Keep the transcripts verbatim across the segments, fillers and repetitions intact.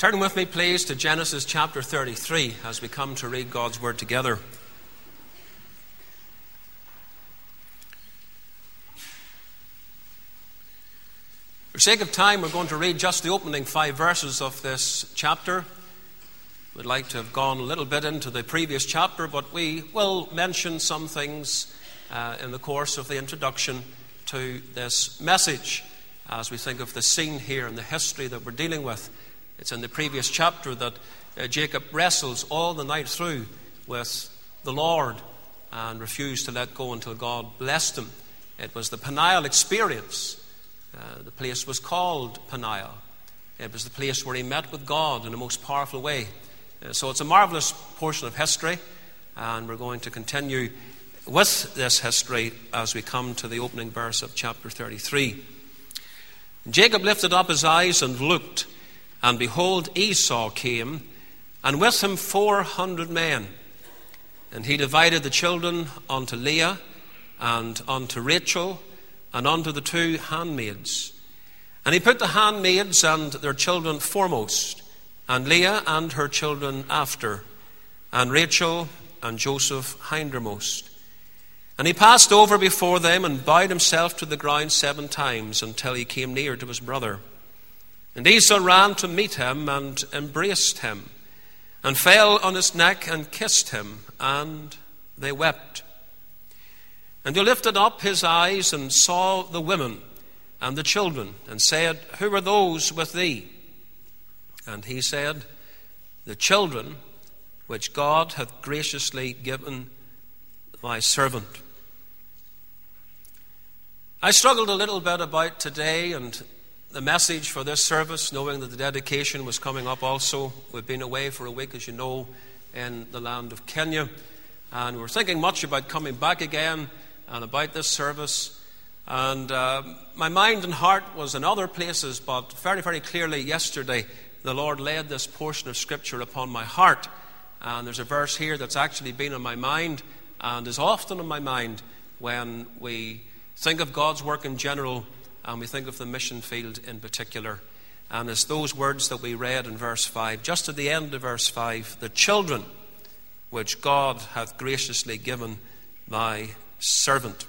Turn with me, please, to Genesis chapter thirty-three as we come to read God's Word together. For sake of time, we're going to read just the opening five verses of this chapter. We'd like to have gone a little bit into the previous chapter, but we will mention some things uh, in the course of the introduction to this message as we think of the scene here and the history that we're dealing with. It's in the previous chapter that uh, Jacob wrestles all the night through with the Lord and refused to let go until God blessed him. It was the Peniel experience. Uh, the place was called Peniel. It was the place where he met with God in a most powerful way. Uh, so it's a marvelous portion of history, and we're going to continue with this history as we come to the opening verse of chapter thirty-three. Jacob lifted up his eyes and looked, and behold, Esau came, and with him four hundred men. And he divided the children unto Leah, and unto Rachel, and unto the two handmaids. And he put the handmaids and their children foremost, and Leah and her children after, and Rachel and Joseph hindermost. And he passed over before them, and bowed himself to the ground seven times, until he came near to his brother. And Esau ran to meet him, and embraced him, and fell on his neck, and kissed him, and they wept. And he lifted up his eyes, and saw the women and the children, and said, Who are those with thee? And he said, The children which God hath graciously given my servant. I struggled a little bit about today and the message for this service, knowing that the dedication was coming up also. We've been away for a week, as you know, in the land of Kenya, and we're thinking much about coming back again and about this service. And uh, my mind and heart was in other places, but very, very clearly yesterday the Lord laid this portion of Scripture upon my heart. And there's a verse here that's actually been on my mind and is often on my mind when we think of God's work in general and we think of the mission field in particular. And it's those words that we read in verse five, just at the end of verse five, the children which God hath graciously given thy servant.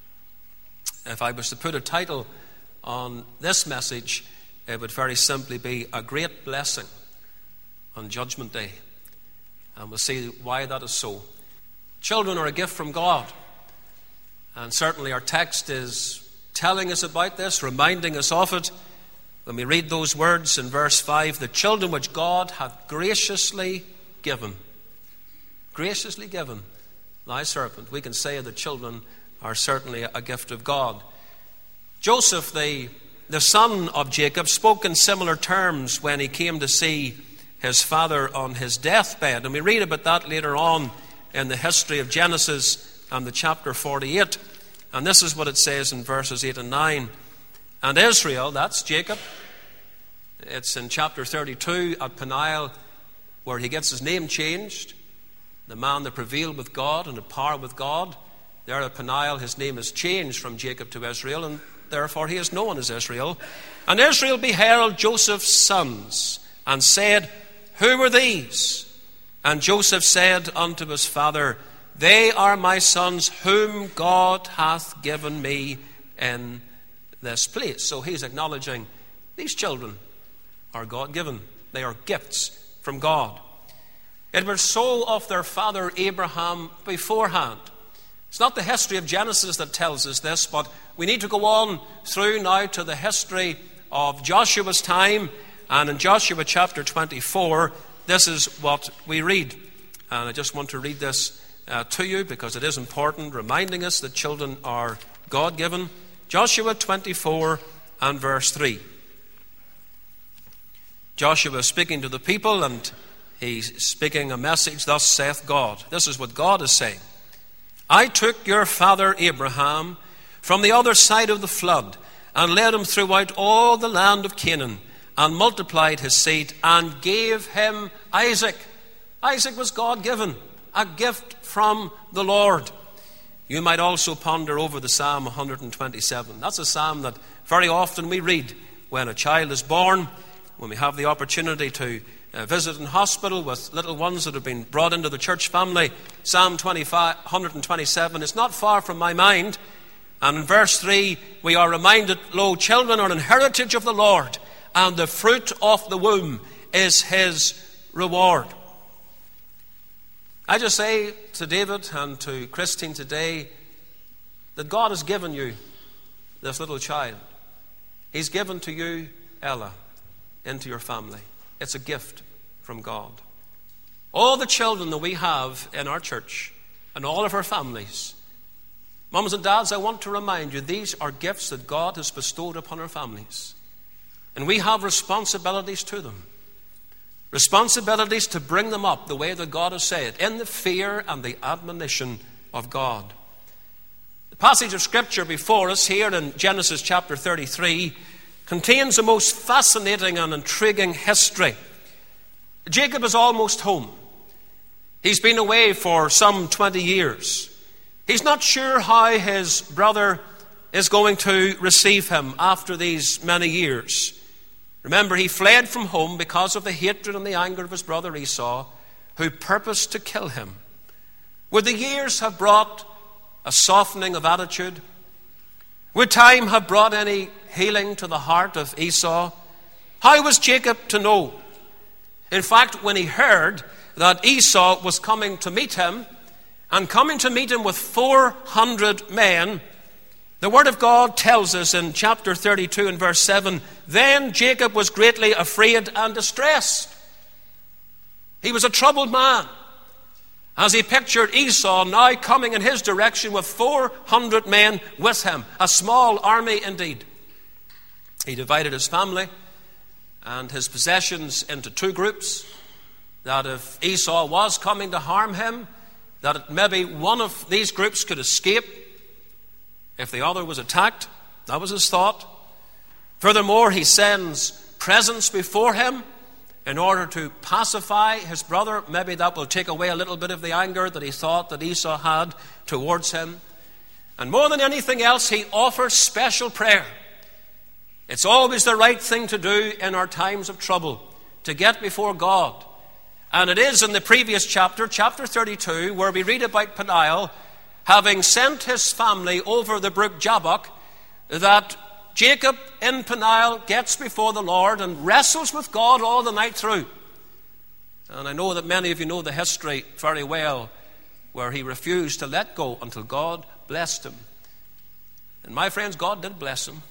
If I was to put a title on this message, it would very simply be A Great Blessing on Judgment Day. And we'll see why that is so. Children are a gift from God. And certainly our text is telling us about this, reminding us of it. When we read those words in verse five, the children which God hath graciously given. Graciously given thy servant. We can say the children are certainly a gift of God. Joseph, the, the son of Jacob, spoke in similar terms when he came to see his father on his deathbed. And we read about that later on in the history of Genesis and the chapter forty-eight. And this is what it says in verses eight and nine. And Israel, that's Jacob, it's in chapter thirty-two at Peniel where he gets his name changed. The man that prevailed with God and had power with God. There at Peniel his name is changed from Jacob to Israel, and therefore he is known as Israel. And Israel beheld Joseph's sons, and said, Who were these? And Joseph said unto his father, They are my sons whom God hath given me in this place. So he's acknowledging these children are God-given. They are gifts from God. It was so of their father Abraham beforehand. It's not the history of Genesis that tells us this, but we need to go on through now to the history of Joshua's time. And in Joshua chapter twenty-four, this is what we read. And I just want to read this uh, to you because it is important, reminding us that children are God-given. Joshua twenty-four and verse three. Joshua is speaking to the people, and he's speaking a message, Thus saith God. This is what God is saying. I took your father Abraham from the other side of the flood, and led him throughout all the land of Canaan, and multiplied his seed, and gave him Isaac. Isaac was God-given, a gift from the Lord. You might also ponder over the Psalm one twenty-seven. That's a psalm that very often we read when a child is born. when we have the opportunity to uh, visit in hospital with little ones that have been brought into the church family, Psalm twenty-five, one twenty-seven is not far from my mind. And in verse three, we are reminded, lo, children are an heritage of the Lord, and the fruit of the womb is his reward. I just say to David and to Christine today that God has given you this little child. He's given to you Ella into your family. It's a gift from God. All the children that we have in our church and all of our families, mums and dads, I want to remind you, these are gifts that God has bestowed upon our families. And we have responsibilities to them. Responsibilities to bring them up the way that God has said, in the fear and the admonition of God. The passage of Scripture before us here in Genesis chapter thirty-three contains the most fascinating and intriguing history. Jacob is almost home. He's been away for some twenty years. He's not sure how his brother is going to receive him after these many years. Remember, he fled from home because of the hatred and the anger of his brother Esau, who purposed to kill him. Would the years have brought a softening of attitude? Would time have brought any healing to the heart of Esau? How was Jacob to know? In fact, when he heard that Esau was coming to meet him, and coming to meet him with four hundred men, the Word of God tells us in chapter thirty-two and verse seven, then Jacob was greatly afraid and distressed. He was a troubled man as he pictured Esau now coming in his direction with four hundred men with him, a small army indeed. He divided his family and his possessions into two groups, that if Esau was coming to harm him, that maybe one of these groups could escape if the other was attacked. That was his thought. Furthermore, he sends presents before him in order to pacify his brother. Maybe that will take away a little bit of the anger that he thought that Esau had towards him. And more than anything else, he offers special prayer. It's always the right thing to do in our times of trouble, to get before God. And it is in the previous chapter, chapter thirty-two, where we read about Peniel having sent his family over the brook Jabbok, that Jacob in Peniel gets before the Lord and wrestles with God all the night through. And I know that many of you know the history very well, where he refused to let go until God blessed him. And my friends, God did bless him.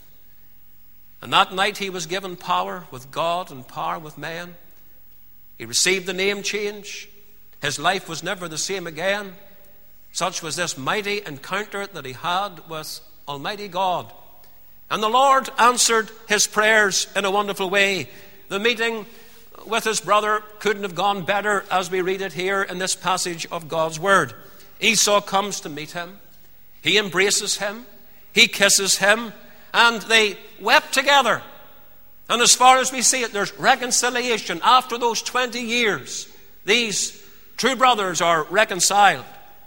And that night he was given power with God and power with man. He received the name change. His life was never the same again. Such was this mighty encounter that he had with Almighty God. And the Lord answered his prayers in a wonderful way. The meeting with his brother couldn't have gone better, as we read it here in this passage of God's Word. Esau comes to meet him. He embraces him. He kisses him. And they wept together. And as far as we see it, there's reconciliation. After those twenty years, these two brothers are reconciled.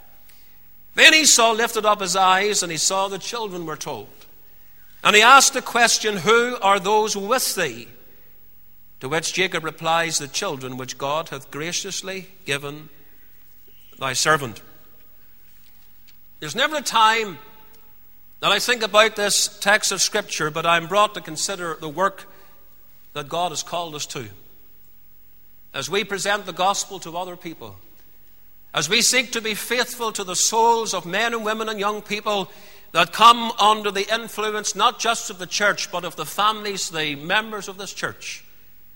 Then Esau lifted up his eyes and he saw the children were told. And he asked the question, who are those with thee? To which Jacob replies, the children which God hath graciously given thy servant. There's never a time that I think about this text of Scripture, but I'm brought to consider the work that God has called us to. As we present the gospel to other people, as we seek to be faithful to the souls of men and women and young people that come under the influence not just of the church, but of the families, the members of this church.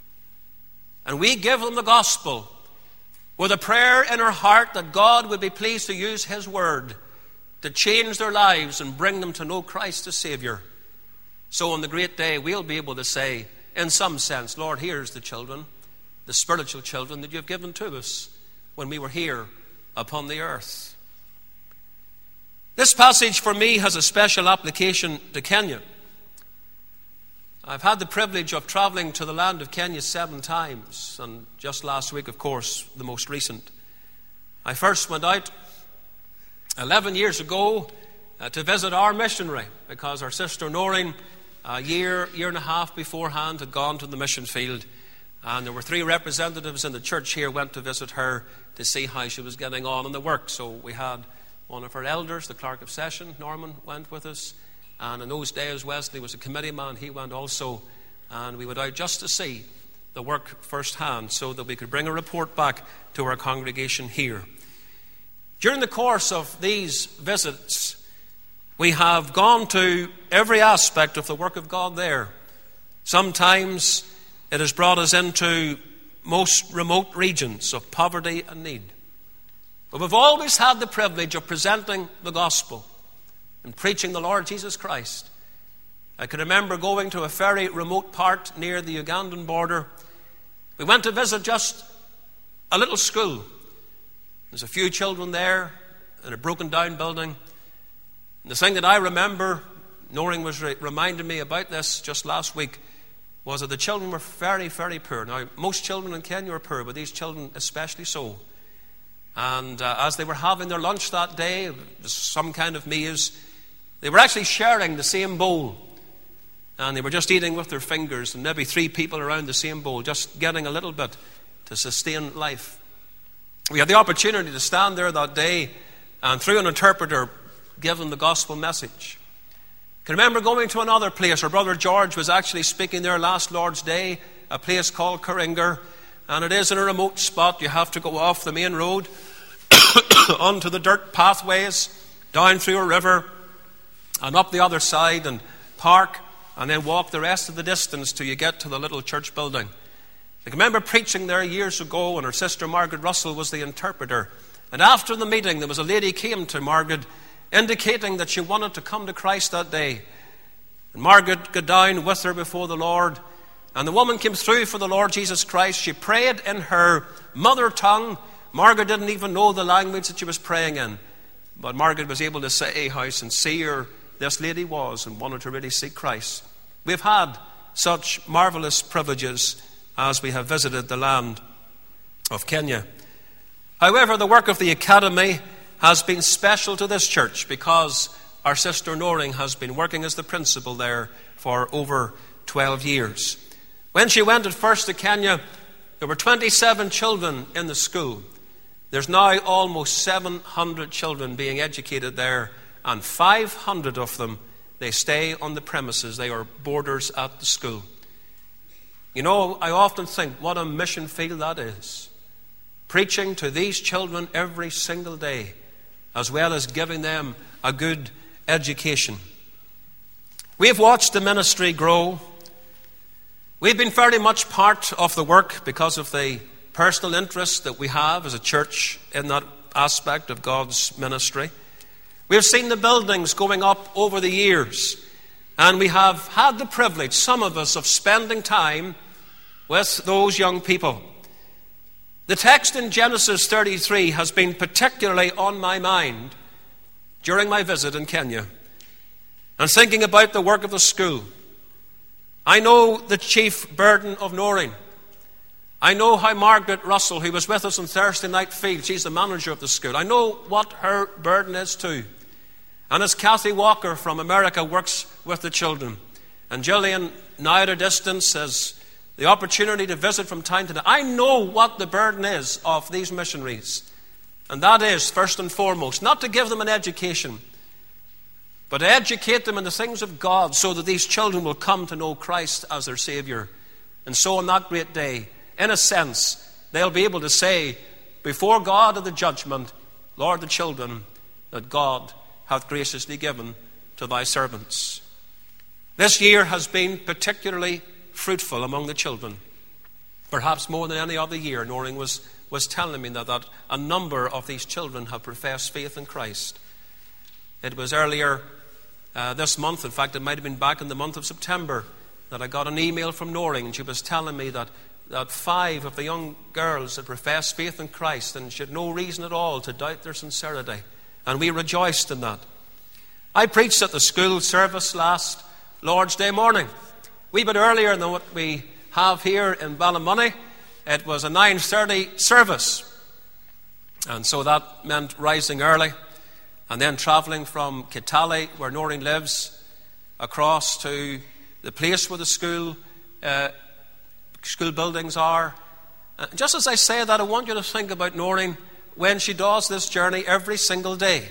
And we give them the gospel with a prayer in our heart that God would be pleased to use his word to change their lives and bring them to know Christ as Savior. So on the great day, we'll be able to say, in some sense, Lord, here's the children, the spiritual children that you've given to us when we were here upon the earth. This passage for me has a special application to Kenya. I've had the privilege of traveling to the land of Kenya seven times, and just last week, of course, the most recent. I first went out eleven years ago uh, to visit our missionary, because our sister Noreen, a year, year and a half beforehand, had gone to the mission field. And there were three representatives in the church here went to visit her to see how she was getting on in the work. So we had one of her elders, the clerk of session, Norman, went with us. And in those days, Wesley was a committee man. He went also. And we went out just to see the work firsthand so that we could bring a report back to our congregation here. During the course of these visits, we have gone to every aspect of the work of God there. Sometimes it has brought us into most remote regions of poverty and need. But we've always had the privilege of presenting the gospel and preaching the Lord Jesus Christ. I can remember going to a very remote part near the Ugandan border. We went to visit just a little school. There's a few children there in a broken down building. And the thing that I remember, Noreen was re- reminding me about this just last week, was that the children were very, very poor. Now, most children in Kenya are poor, but these children especially so. And uh, as they were having their lunch that day, it was some kind of maize, they were actually sharing the same bowl. And they were just eating with their fingers, and maybe three people around the same bowl, just getting a little bit to sustain life. We had the opportunity to stand there that day and through an interpreter give them the gospel message. I can remember going to another place. Our brother George was actually speaking there last Lord's Day, a place called Karinga, and it is in a remote spot. You have to go off the main road onto the dirt pathways, down through a river, and up the other side, and park, and then walk the rest of the distance till you get to the little church building. I can remember preaching there years ago, and her sister Margaret Russell was the interpreter. And after the meeting, there was a lady came to Margaret indicating that she wanted to come to Christ that day. And Margaret got down with her before the Lord, and the woman came through for the Lord Jesus Christ. She prayed in her mother tongue. Margaret didn't even know the language that she was praying in, but Margaret was able to say how sincere this lady was and wanted to really seek Christ. We've had such marvelous privileges as we have visited the land of Kenya. However, the work of the Academy has been special to this church because our sister Noreen has been working as the principal there for over twelve years. When she went at first to Kenya, there were twenty-seven children in the school. There's now almost seven hundred children being educated there, and five hundred of them, they stay on the premises. They are boarders at the school. You know, I often think what a mission field that is. Preaching to these children every single day, as well as giving them a good education. We've watched the ministry grow. We've been very much part of the work because of the personal interest that we have as a church in that aspect of God's ministry. We've seen the buildings going up over the years, and we have had the privilege, some of us, of spending time with those young people. The text in Genesis thirty-three has been particularly on my mind during my visit in Kenya and thinking about the work of the school. I know the chief burden of Noreen. I know how Margaret Russell, who was with us on Thursday night field, she's the manager of the school. I know what her burden is too. And as Kathy Walker from America works with the children, and Gillian, now at a distance, has the opportunity to visit from time to time, I know what the burden is of these missionaries. And that is, first and foremost, not to give them an education, but to educate them in the things of God so that these children will come to know Christ as their Savior. And so on that great day, in a sense, they'll be able to say before God at the judgment, Lord, the children that God hath graciously given to thy servants. This year has been particularly fruitful among the children. Perhaps more than any other year, Noreen was, was telling me that, that a number of these children have professed faith in Christ. It was earlier uh, this month, in fact it might have been back in the month of September, that I got an email from Noreen, and she was telling me that, that five of the young girls had professed faith in Christ, and she had no reason at all to doubt their sincerity. And we rejoiced in that. I preached at the school service last Lord's Day morning. Wee bit earlier than what we have here in Ballymoney. It was a nine thirty service. And so that meant rising early and then travelling from Kitale, where Noreen lives, across to the place where the school uh, school buildings are. Uh, just as I say that, I want you to think about Noreen when she does this journey every single day.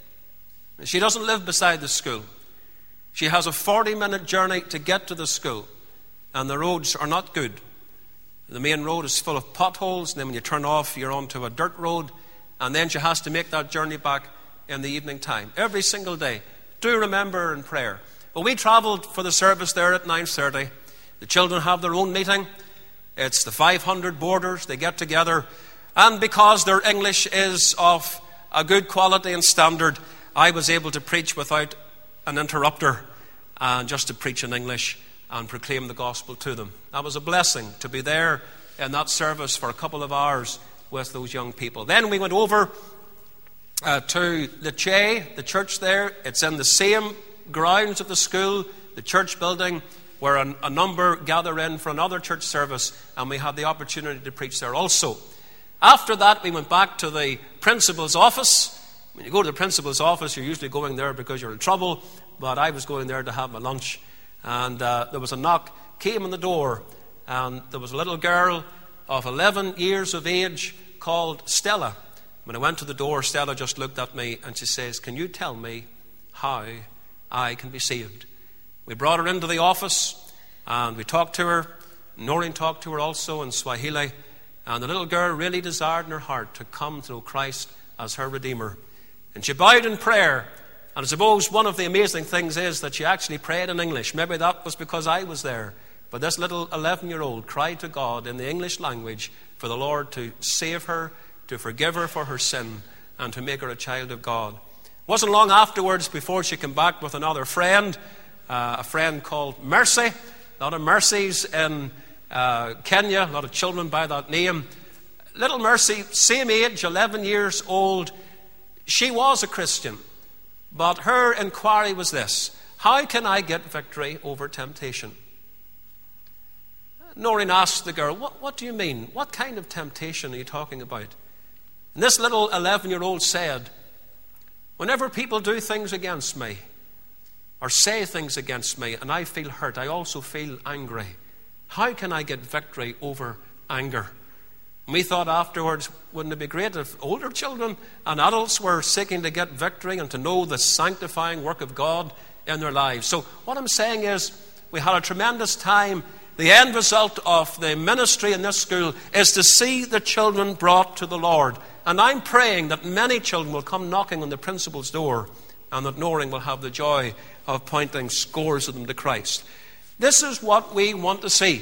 She doesn't live beside the school. She has a forty-minute journey to get to the school, and the roads are not good. The main road is full of potholes, and then when you turn off, you're onto a dirt road, and then she has to make that journey back in the evening time, every single day. Do remember in prayer. Well, we travelled for the service there at nine thirty. The children have their own meeting. It's the five hundred boarders. They get together, and because their English is of a good quality and standard, I was able to preach without an interrupter, and just to preach in English and proclaim the gospel to them. That was a blessing to be there in that service for a couple of hours with those young people. Then we went over uh, to Lecce, the church there. It's in the same grounds of the school, the church building, where a, a number gather in for another church service, and we had the opportunity to preach there also. After that, we went back to the principal's office. When you go to the principal's office, you're usually going there because you're in trouble, but I was going there to have my lunch. And uh, there was a knock, came on the door, and there was a little girl of eleven years of age called Stella. When I went to the door, Stella just looked at me and she says, "Can you tell me how I can be saved?" We brought her into the office and we talked to her. Noreen talked to her also in Swahili. And the little girl really desired in her heart to come to know Christ as her Redeemer. And she bowed in prayer. And I suppose one of the amazing things is that she actually prayed in English. Maybe that was because I was there. But this little eleven-year-old cried to God in the English language for the Lord to save her, to forgive her for her sin, and to make her a child of God. It wasn't long afterwards before she came back with another friend, uh, a friend called Mercy. A lot of Mercies in uh, Kenya, a lot of children by that name. Little Mercy, same age, eleven years old. She was a Christian, but her inquiry was this: how can I get victory over temptation? Noreen asked the girl, what, what do you mean? What kind of temptation are you talking about? And this little eleven-year-old said, whenever people do things against me or say things against me and I feel hurt, I also feel angry. How can I get victory over anger? We thought afterwards, wouldn't it be great if older children and adults were seeking to get victory and to know the sanctifying work of God in their lives? So what I'm saying is, we had a tremendous time. The end result of the ministry in this school is to see the children brought to the Lord. And I'm praying that many children will come knocking on the principal's door, and that Noreen will have the joy of pointing scores of them to Christ. This is what we want to see.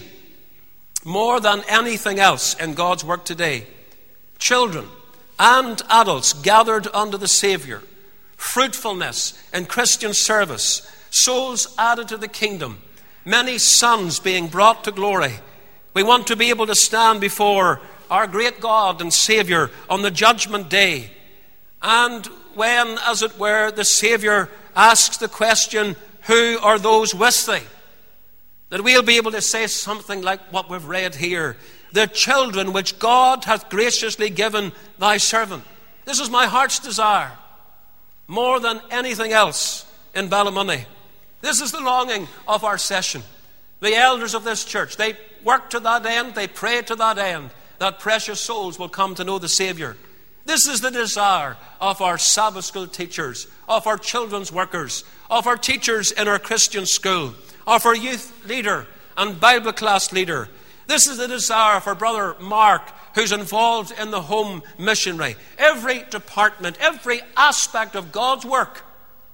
More than anything else in God's work today, children and adults gathered under the Savior, fruitfulness in Christian service, souls added to the kingdom, many sons being brought to glory. We want to be able to stand before our great God and Savior on the judgment day. And when, as it were, the Savior asks the question, who are those with thee? That we'll be able to say something like what we've read here. The children which God hath graciously given thy servant. This is my heart's desire, more than anything else in Ballymoney. This is the longing of our session. The elders of this church, they work to that end, they pray to that end, that precious souls will come to know the Savior. This is the desire of our Sabbath school teachers, of our children's workers, of our teachers in our Christian school, of our youth leader and Bible class leader. This is the desire of our brother Mark, who's involved in the home missionary. Every department, every aspect of God's work,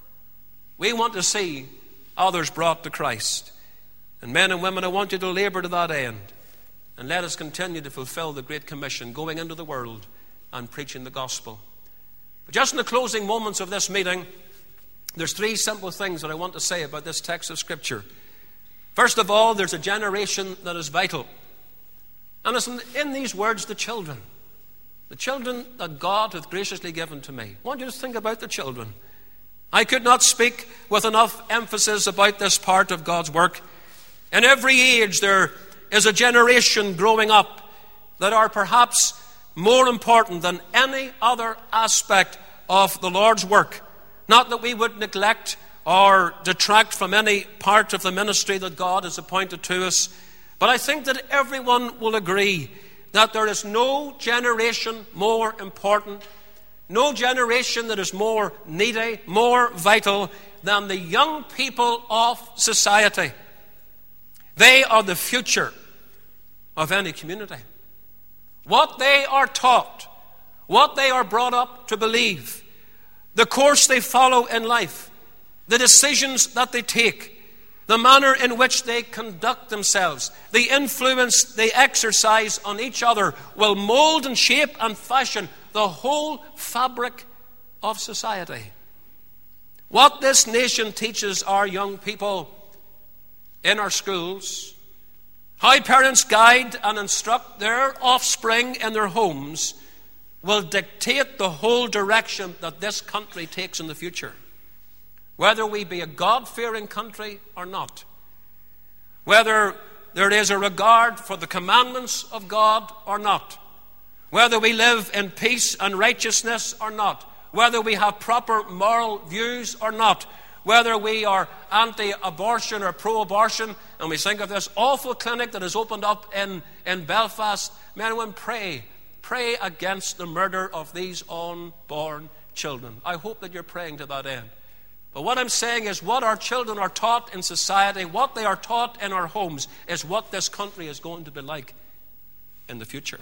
we want to see others brought to Christ. And men and women, I want you to labour to that end. And let us continue to fulfill the Great Commission, going into the world and preaching the gospel. But just in the closing moments of this meeting, there's three simple things that I want to say about this text of Scripture. First of all, there's a generation that is vital. And it's in these words, the children. The children that God hath graciously given to me. I want you to think about the children. I could not speak with enough emphasis about this part of God's work. In every age there is a generation growing up that are perhaps more important than any other aspect of the Lord's work. Not that we would neglect or detract from any part of the ministry that God has appointed to us, But I think that everyone will agree that there is no generation more important, no generation that is more needy, more vital than the young people of society. They are the future of any community. What they are taught, what they are brought up to believe, the course they follow in life, the decisions that they take, the manner in which they conduct themselves, the influence they exercise on each other will mold and shape and fashion the whole fabric of society. What this nation teaches our young people in our schools, how parents guide and instruct their offspring in their homes, will dictate the whole direction that this country takes in the future. Whether we be a God-fearing country or not, whether there is a regard for the commandments of God or not, whether we live in peace and righteousness or not, whether we have proper moral views or not, whether we are anti-abortion or pro-abortion, and we think of this awful clinic that has opened up in, in Belfast, men and women, pray. Pray against the murder of these unborn children. I hope that you're praying to that end. But what I'm saying is what our children are taught in society, what they are taught in our homes, is what this country is going to be like in the future.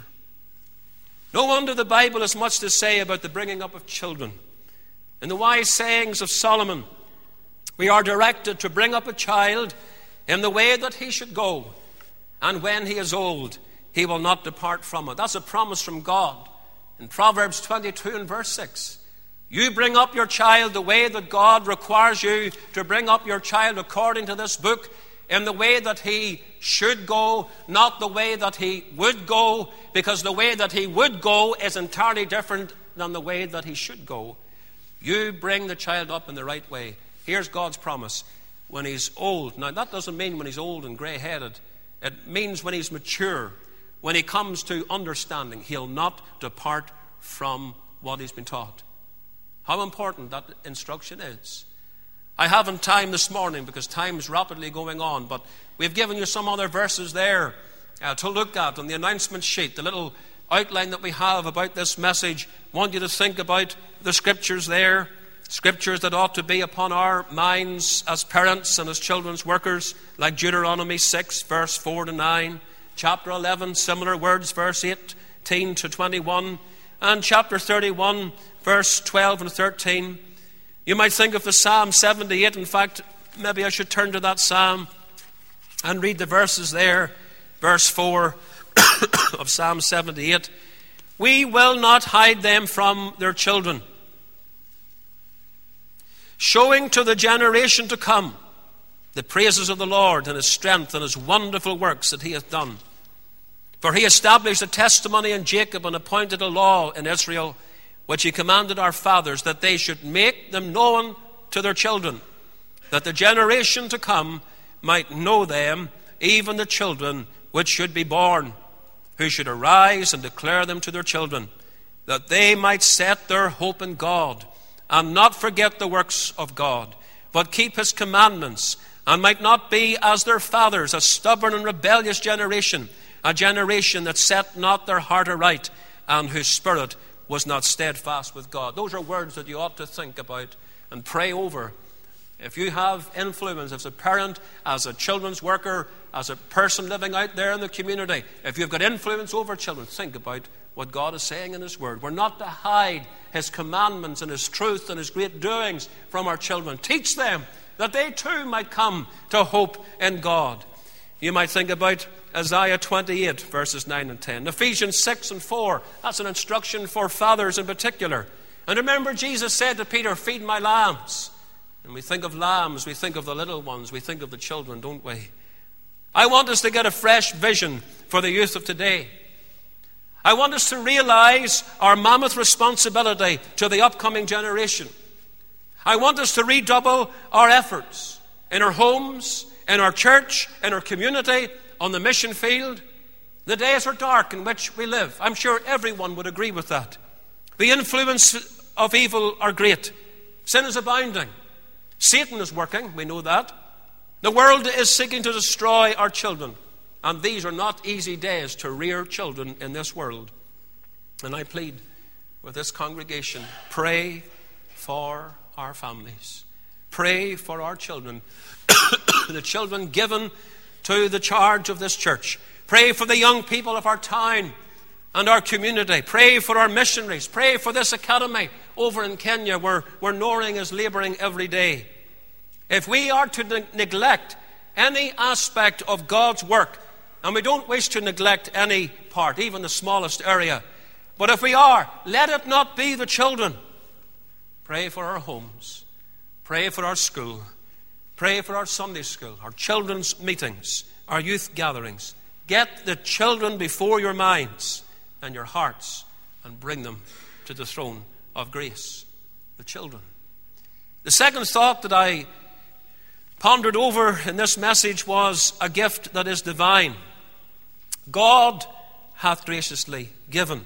No wonder the Bible has much to say about the bringing up of children. In the wise sayings of Solomon, we are directed to bring up a child in the way that he should go, and when he is old, he will not depart from it. That's a promise from God. In Proverbs twenty-two and verse six, you bring up your child the way that God requires you to bring up your child according to this book, in the way that he should go, not the way that he would go, because the way that he would go is entirely different than the way that he should go. You bring the child up in the right way. Here's God's promise. When he's old, now that doesn't mean when he's old and grey-headed. It means when he's mature, when he comes to understanding, he'll not depart from what he's been taught. How important that instruction is. I haven't time this morning because time is rapidly going on, but we've given you some other verses there uh, to look at on the announcement sheet, the little outline that we have about this message. I want you to think about the scriptures there, scriptures that ought to be upon our minds as parents and as children's workers, like Deuteronomy six, verse four to nine, chapter eleven, similar words, verse eighteen to twenty-one, and chapter thirty-one, verse twelve and thirteen. You might think of the Psalm seventy-eight. In fact, maybe I should turn to that psalm and read the verses there. Verse four of Psalm seventy-eight. We will not hide them from their children, showing to the generation to come the praises of the Lord and his strength and his wonderful works that he hath done. For he established a testimony in Jacob and appointed a law in Israel, which he commanded our fathers, that they should make them known to their children, that the generation to come might know them, even the children which should be born, who should arise and declare them to their children, that they might set their hope in God, and not forget the works of God, but keep his commandments, and might not be as their fathers, a stubborn and rebellious generation, a generation that set not their heart aright, and whose spirit was not steadfast with God. Those are words that you ought to think about and pray over. If you have influence as a parent, as a children's worker, as a person living out there in the community, if you've got influence over children, think about what God is saying in his word. We're not to hide his commandments and his truth and his great doings from our children. Teach them that they too might come to hope in God. You might think about Isaiah twenty-eight, verses nine and ten. Ephesians six and four, that's an instruction for fathers in particular. And remember, Jesus said to Peter, feed my lambs. And we think of lambs, we think of the little ones, we think of the children, don't we? I want us to get a fresh vision for the youth of today. I want us to realize our mammoth responsibility to the upcoming generation. I want us to redouble our efforts in our homes, in our church, in our community, on the mission field. The days are dark in which we live. I'm sure everyone would agree with that. The influence of evil are great. Sin is abounding. Satan is working, we know that. The world is seeking to destroy our children. And these are not easy days to rear children in this world. And I plead with this congregation, pray for our families. Pray for our children, the children given to the charge of this church. Pray for the young people of our town and our community. Pray for our missionaries. Pray for this academy over in Kenya where, where Noring is labouring every day. If we are to ne- neglect any aspect of God's work, and we don't wish to neglect any part, even the smallest area, but if we are, let it not be the children. Pray for our homes. Pray for our school. Pray for our Sunday school, our children's meetings, our youth gatherings. Get the children before your minds and your hearts and bring them to the throne of grace. The children. The second thought that I pondered over in this message was a gift that is divine. God hath graciously given.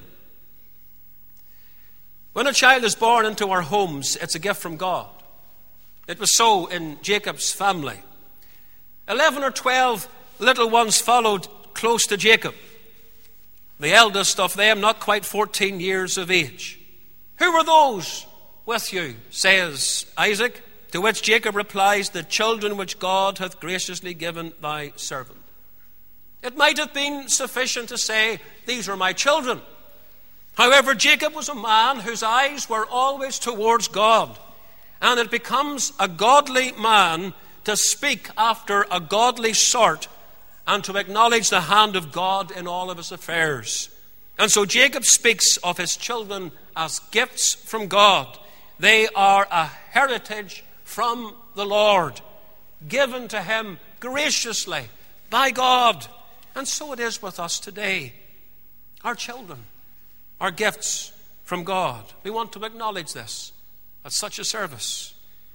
When a child is born into our homes, it's a gift from God. It was so in Jacob's family. Eleven or twelve little ones followed close to Jacob. The eldest of them, not quite fourteen years of age. Who were those with you, says Isaac, to which Jacob replies, the children which God hath graciously given thy servant. It might have been sufficient to say, these are my children. However, Jacob was a man whose eyes were always towards God. And it becomes a godly man to speak after a godly sort and to acknowledge the hand of God in all of his affairs. And so Jacob speaks of his children as gifts from God. They are a heritage from the Lord, given to him graciously by God. And so it is with us today. Our children are gifts from God. We want to acknowledge this at such a service.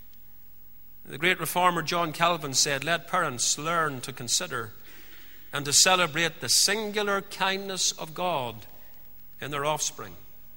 The great reformer John Calvin said, let parents learn to consider and to celebrate the singular kindness of God in their offspring.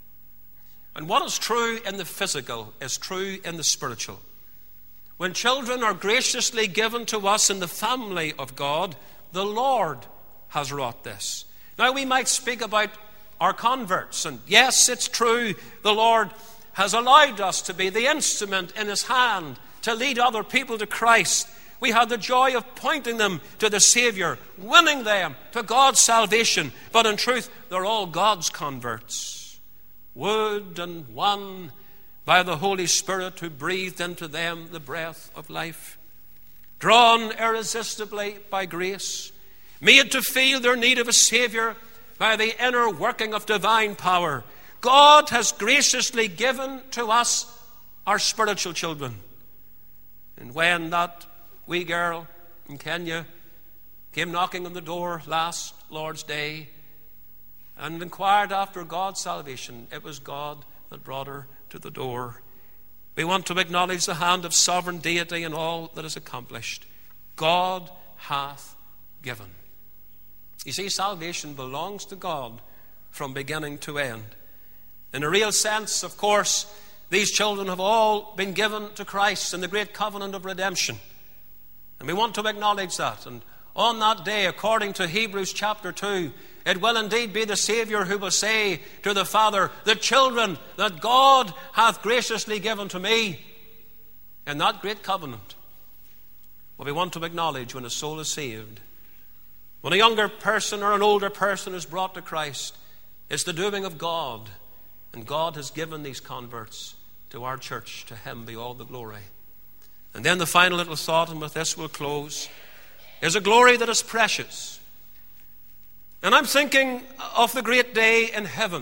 And what is true in the physical is true in the spiritual. When children are graciously given to us in the family of God, the Lord has wrought this. Now we might speak about our converts, and yes, it's true, the Lord has allowed us to be the instrument in his hand to lead other people to Christ. We have the joy of pointing them to the Savior, winning them to God's salvation. But in truth, they're all God's converts, wooed and won by the Holy Spirit who breathed into them the breath of life, drawn irresistibly by grace, made to feel their need of a Savior by the inner working of divine power. God has graciously given to us our spiritual children. And when that wee girl in Kenya came knocking on the door last Lord's Day and inquired after God's salvation, it was God that brought her to the door. We want to acknowledge the hand of sovereign deity in all that is accomplished. God hath given. You see, salvation belongs to God from beginning to end. In a real sense, of course, these children have all been given to Christ in the great covenant of redemption. And we want to acknowledge that. And on that day, according to Hebrews chapter two, it will indeed be the Savior who will say to the Father, the children that God hath graciously given to me. In that great covenant, what we want to acknowledge when a soul is saved, when a younger person or an older person is brought to Christ, it's the doing of God. And God has given these converts to our church. To him be all the glory. And then the final little thought, and with this we'll close, is a glory that is precious. And I'm thinking of the great day in heaven,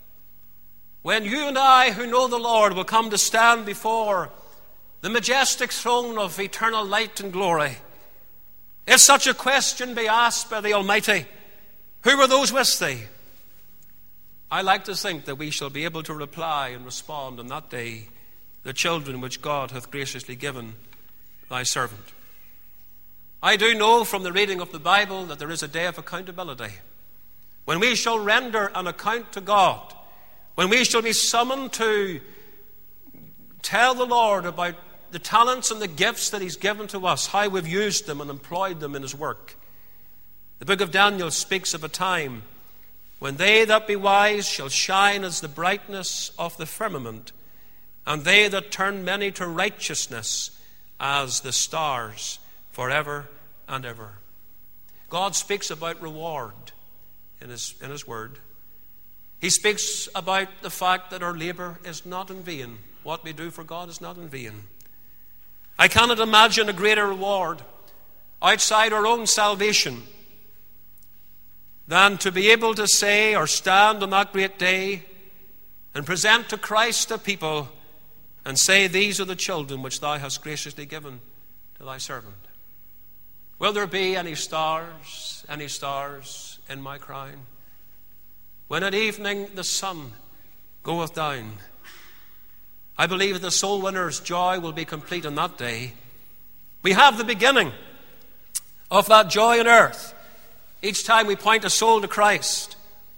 when you and I who know the Lord will come to stand before the majestic throne of eternal light and glory. If such a question be asked by the Almighty, who were those with thee? I like to think that we shall be able to reply and respond on that day, the children which God hath graciously given thy servant. I do know from the reading of the Bible that there is a day of accountability, when we shall render an account to God, when we shall be summoned to tell the Lord about the talents and the gifts that he's given to us, how we've used them and employed them in his work. The book of Daniel speaks of a time when they that be wise shall shine as the brightness of the firmament, and they that turn many to righteousness as the stars forever and ever. God speaks about reward in his, in his word. He speaks about the fact that our labor is not in vain. What we do for God is not in vain. I cannot imagine a greater reward outside our own salvation than to be able to say or stand on that great day and present to Christ a people and say, these are the children which thou hast graciously given to thy servant. Will there be any stars, any stars in my crown? When at evening the sun goeth down, I believe that the soul winner's joy will be complete on that day. We have the beginning of that joy on earth each time we point a soul to Christ.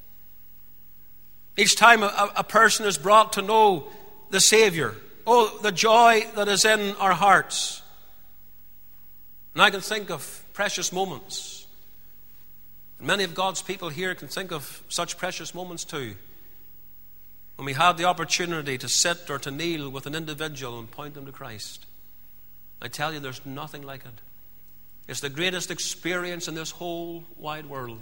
Each time a, a person is brought to know the Savior. Oh, the joy that is in our hearts. And I can think of precious moments. And many of God's people here can think of such precious moments too. When we had the opportunity to sit or to kneel with an individual and point them to Christ. I tell you, there's nothing like it. It's the greatest experience in this whole wide world.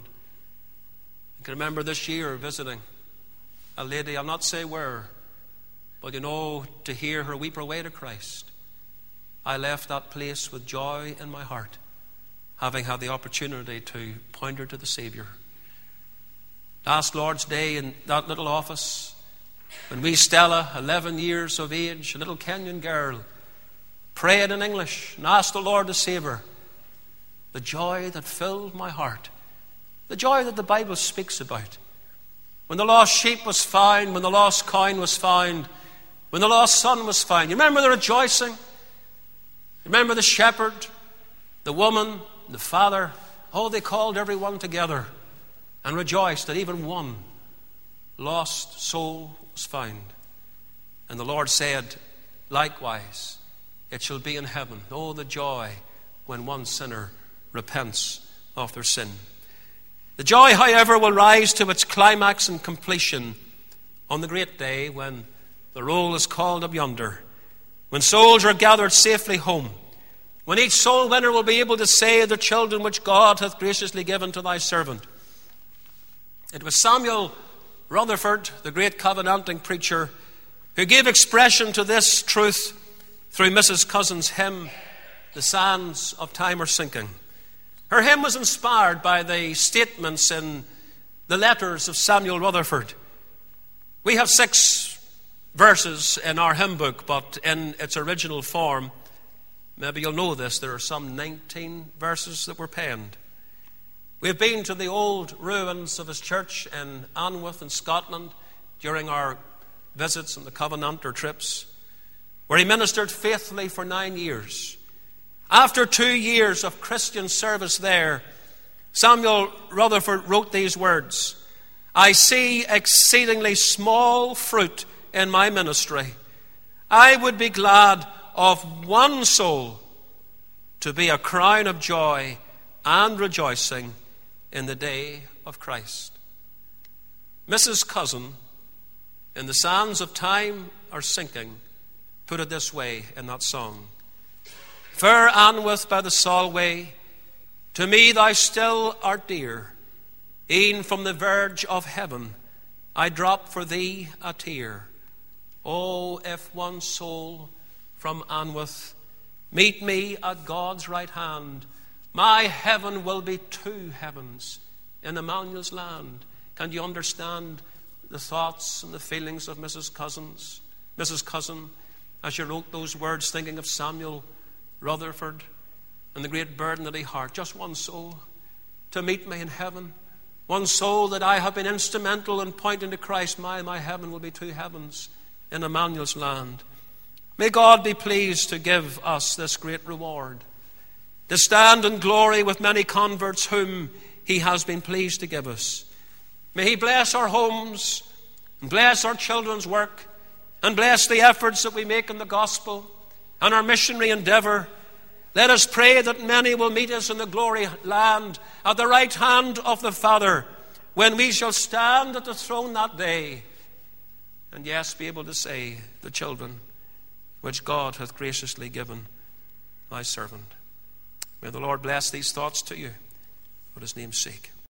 I can remember this year visiting a lady, I'll not say where, but you know, to hear her weep her way to Christ. I left that place with joy in my heart, having had the opportunity to point her to the Savior. Last Lord's Day in that little office, when wee Stella, eleven years of age, a little Kenyan girl, prayed in English and asked the Lord to save her, the joy that filled my heart, the joy that the Bible speaks about. When the lost sheep was found, when the lost coin was found, when the lost son was found. You remember the rejoicing? Remember the shepherd, the woman, the father? Oh, they called everyone together and rejoiced that even one lost soul was found. And the Lord said, likewise, it shall be in heaven. Oh, the joy when one sinner repents of their sin. The joy, however, will rise to its climax and completion on the great day when the roll is called up yonder, when souls are gathered safely home, when each soul winner will be able to say, the children which God hath graciously given to thy servant. It was Samuel Rutherford, the great covenanting preacher, who gave expression to this truth through Missus Cousin's hymn, The Sands of Time Are Sinking. Her hymn was inspired by the statements in the letters of Samuel Rutherford. We have six verses in our hymn book, but in its original form, maybe you'll know this, there are some nineteen verses that were penned. We've been to the old ruins of his church in Anwoth in Scotland during our visits and the Covenanter trips, where he ministered faithfully for nine years. After two years of Christian service there, Samuel Rutherford wrote these words, I see exceedingly small fruit in my ministry. I would be glad of one soul to be a crown of joy and rejoicing in the day of Christ. Missus Cousin, in The Sands of Time Are Sinking, put it this way in that song. Fair Anwoth by the Solway, to me thou still art dear. E'en from the verge of heaven, I drop for thee a tear. Oh, if one soul from Anwoth meet me at God's right hand, my heaven will be two heavens in Emmanuel's land. Can you understand the thoughts and the feelings of Missus Cousins, Missus Cousin, as she wrote those words, thinking of Samuel Rutherford and the great burden that he had? Just one soul to meet me in heaven. One soul that I have been instrumental in pointing to Christ. My, my heaven will be two heavens in Emmanuel's land. May God be pleased to give us this great reward, to stand in glory with many converts whom he has been pleased to give us. May he bless our homes and bless our children's work and bless the efforts that we make in the gospel and our missionary endeavor. Let us pray that many will meet us in the glory land at the right hand of the Father, when we shall stand at the throne that day, and yes, be able to say, the children which God hath graciously given thy servant. May the Lord bless these thoughts to you for his name's sake.